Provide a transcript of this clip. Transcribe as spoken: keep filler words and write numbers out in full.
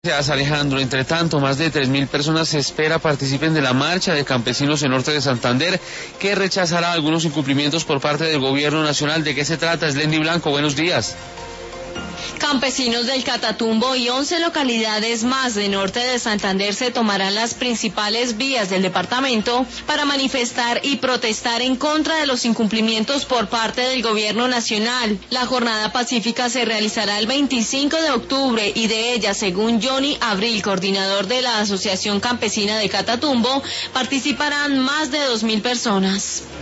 Gracias, Alejandro. Entre tanto, más de tres mil personas se espera participen de la marcha de campesinos en norte de Santander, que rechazará algunos incumplimientos por parte del gobierno nacional. ¿De qué se trata? Slendy Blanco, buenos días. Campesinos del Catatumbo y once localidades más de norte de Santander se tomarán las principales vías del departamento para manifestar y protestar en contra de los incumplimientos por parte del gobierno nacional. La jornada pacífica se realizará el veinticinco de octubre y de ella, según Johnny Abril, coordinador de la Asociación Campesina de Catatumbo, participarán más de dos mil personas.